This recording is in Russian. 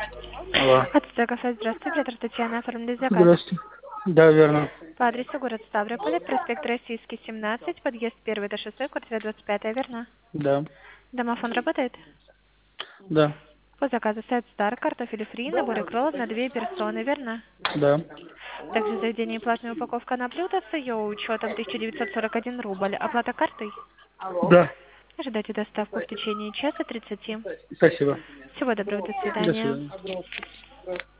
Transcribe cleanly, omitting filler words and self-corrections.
Алло. Отца кафе, здравствуйте, оператор Татьяна, оформили заказ. Здравствуйте. Да, верно. По адресу город Ставрополь, проспект Российский, 17, подъезд 1 до 6, квартира 25, верно? Да. Домофон работает? Да. По заказу сайт Star, картофель фри, набор икролов на 2 персоны, верно? Да. Также заведение платная упаковка на блюдо с ее учетом 1941 рубль. Оплата картой? Да. Ожидайте доставку в течение часа 30. Спасибо. Всего доброго, до До свидания. свидания.